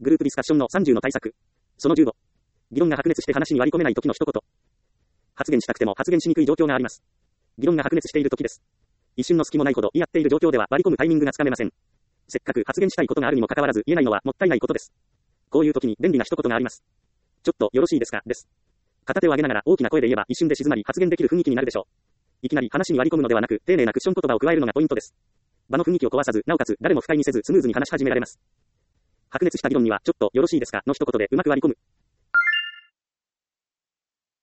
グループディスカッションの30の対策。その15。議論が白熱して話に割り込めない時の一言。発言したくても発言しにくい状況があります。議論が白熱している時です。一瞬の隙もないほど言い合っている状況では割り込むタイミングがつかめません。せっかく発言したいことがあるにもかかわらず言えないのはもったいないことです。こういう時に便利な一言があります。ちょっとよろしいですかです。片手を上げながら大きな声で言えば一瞬で静まり発言できる雰囲気になるでしょう。いきなり話に割り込むのではなく、丁寧なクッション言葉を加えるのがポイントです。場の雰囲気を壊さず、なおかつ誰も不快にせずスムーズに話し始められます。白熱した議論にはちょっとよろしいですかの一言でうまく割り込む。